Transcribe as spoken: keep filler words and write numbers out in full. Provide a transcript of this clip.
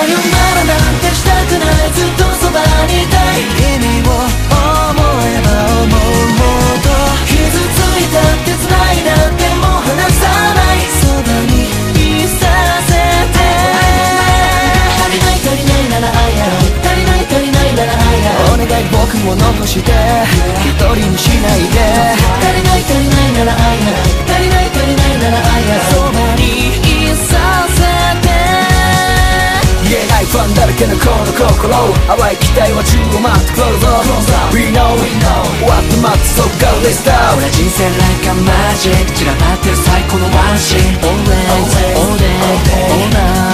さよならなんてしたくない、ずっとそばにいたい。君を思えば思うほど傷ついたって辛いなんてもう離さない、そばにいさせて。足りない足りないなら愛やろう、足りない足りないなら愛やろう。お願い僕を残して一人にしないで。足りない足りないなら愛やろう、足りない足りないなら愛やろう。そばにいさせて。言えないファンだらけのこの心、淡い期待は宙を待って Close up We know What the matter so go let's start。 俺人生 like a magic 散らばってる最高のワンシーン Always all day all night